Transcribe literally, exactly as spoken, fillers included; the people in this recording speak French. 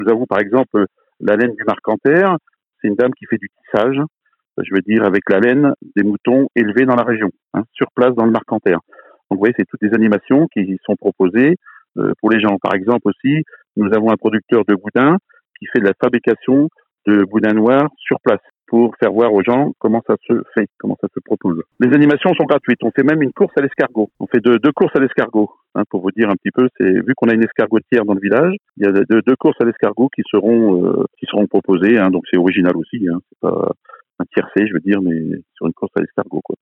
Nous avons par exemple la laine du Marcanterre, c'est une dame qui fait du tissage, je veux dire avec la laine des moutons élevés dans la région, hein, sur place dans le Marcanterre. Donc vous voyez, c'est toutes des animations qui sont proposées euh, pour les gens. Par exemple aussi, nous avons un producteur de boudins qui fait de la fabrication de boudins noirs sur place pour faire voir aux gens comment ça se fait, comment ça se propose. Les animations sont gratuites. On fait même une course à l'escargot. On fait deux, deux courses à l'escargot. Hein, pour vous dire un petit peu, c'est vu qu'on a une escargotière dans le village, il y a deux, deux courses à l'escargot qui seront euh, qui seront proposées. Hein, donc c'est original aussi. Hein, c'est pas un tiercé, je veux dire, mais sur une course à l'escargot, quoi.